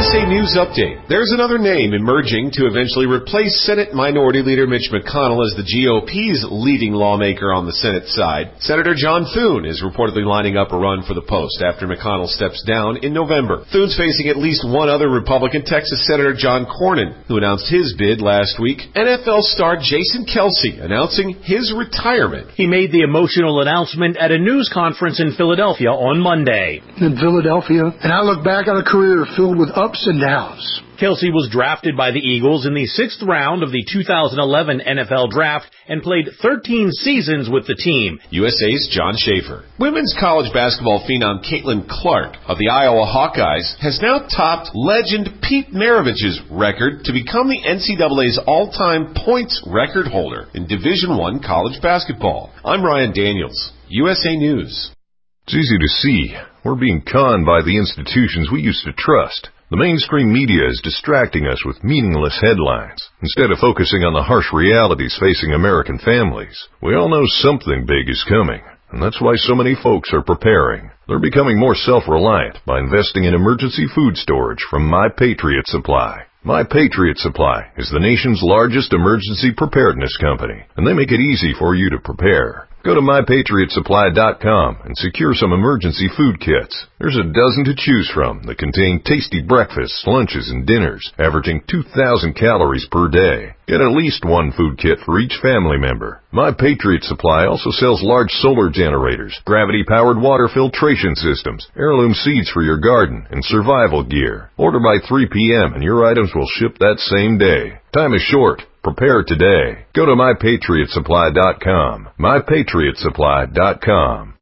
USA News Update. There's another name emerging to eventually replace Senate Minority Leader Mitch McConnell as the GOP's leading lawmaker on the Senate side. Senator John Thune is reportedly lining up a run for the post after McConnell steps down in November. Thune's facing at least one other Republican, Texas Senator John Cornyn, who announced his bid last week. NFL star Jason Kelce announcing his retirement. He made the emotional announcement at a news conference in Philadelphia on Monday. In Philadelphia, and I look back on a career filled with ups and downs. Kelce was drafted by the Eagles in the 6th round of the 2011 NFL Draft and played 13 seasons with the team. USA's John Schaefer. Women's college basketball phenom Caitlin Clark of the Iowa Hawkeyes has now topped legend Pete Maravich's record to become the NCAA's all-time points record holder in Division I college basketball. I'm Ryan Daniels, USA News. It's easy to see. We're being conned by the institutions we used to trust. The mainstream media is distracting us with meaningless headlines, instead of focusing on the harsh realities facing American families. We all know something big is coming, and that's why so many folks are preparing. They're becoming more self-reliant by investing in emergency food storage from My Patriot Supply. My Patriot Supply is the nation's largest emergency preparedness company, and they make it easy for you to prepare. Go to MyPatriotSupply.com and secure some emergency food kits. There's a dozen to choose from that contain tasty breakfasts, lunches, and dinners, averaging 2,000 calories per day. Get at least one food kit for each family member. My Patriot Supply also sells large solar generators, gravity-powered water filtration systems, heirloom seeds for your garden, and survival gear. Order by 3 p.m. and your items will ship that same day. Time is short. Prepare today. Go to MyPatriotSupply.com. MyPatriotSupply.com.